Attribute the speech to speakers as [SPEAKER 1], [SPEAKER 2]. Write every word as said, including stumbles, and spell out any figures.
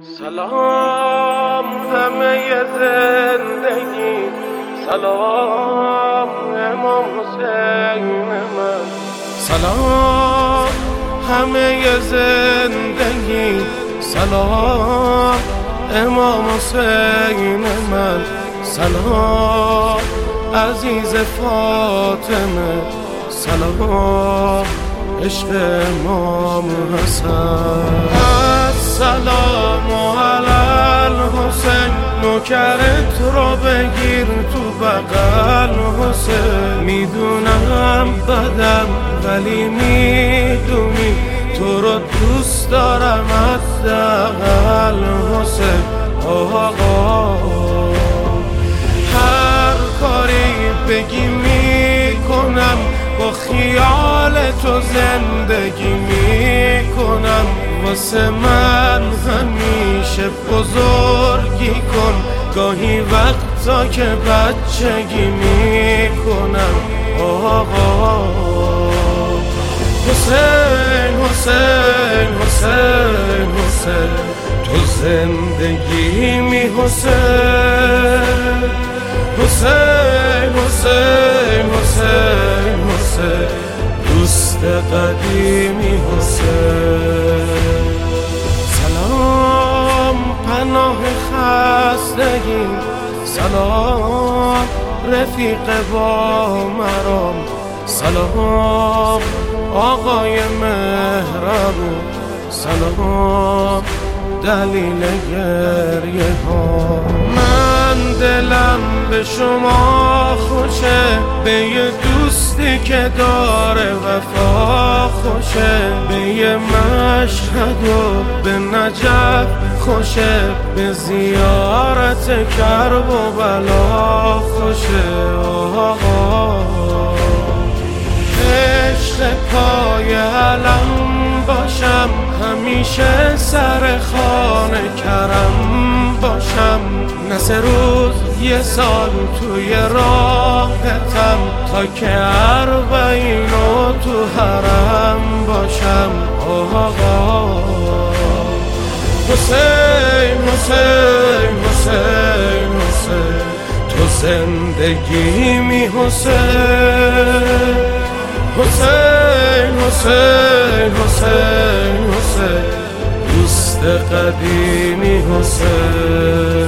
[SPEAKER 1] سلام همه زندگی، سلام امام حسین من. سلام همه زندگی، سلام امام حسین من. سلام عزیز فاطمه، سلام عشق امام حسن. السلام علی الحسین، نوکرت رو بگیر تو بغل حسین. میدونم بدم ولی میدونی تو رو دوست دارم حداقل حسین. آقا هر کاری بگی میکنم، با خیال تو زندگی میکنم. واسه من همیشه بزرگی کن، گاهی وقتا که بچگی میکنم. آقا حسین حسین حسین حسین، تو زندگی می حسین. حسین حسین حسین حسین، دوست قدیمی حسین. سلام پناه خستگی، سلام رفیق با مرام. سلام آقای مهربون، سلام دلیل گریه ها. من دلم به شما خوشه، به یه دوستی که داره وفا خوشه. به یه مشهد و به نجف خوشه، به زیارت کرب و بلا خوشه. آقا عشق پای علم باشم، همیشه سر خانه کرم باشم. نه سه روز یه سال توی راحتم، تا که اربعین و تو حرم باشم. آقا حسین حسین حسین حسین، تو زندگی می حسین. حسین حسین حسین حسین، دوست قدیمی حسین.